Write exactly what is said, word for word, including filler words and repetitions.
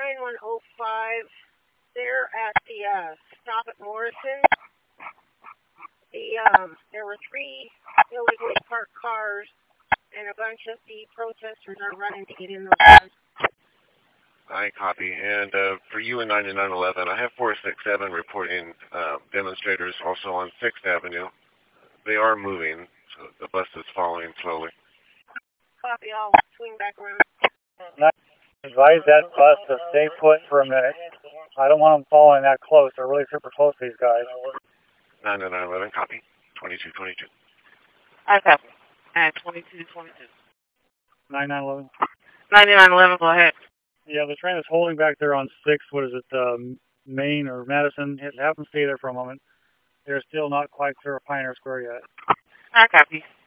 nine one oh five, they're at the uh, stop at Morrison. The, um, there were three illegally parked cars, and a bunch of the protesters are running to get in those cars. I copy. And uh, for you in ninety-nine eleven, I have four six seven reporting uh, demonstrators also on sixth Avenue. They are moving, so the bus is following slowly. Copy, I'll swing back around. Advise that bus to stay put for a minute. I don't want them following that close. They're really super close, these guys. ninety-nine eleven, copy. twenty-two twenty-two. I copy. At twenty-two twenty-two. ninety-nine eleven. ninety-nine eleven, go ahead. Yeah, the train is holding back there on sixth, what is it, um, Main or Madison. Have them stay there for a moment. They're still not quite clear of Pioneer Square yet. I copy.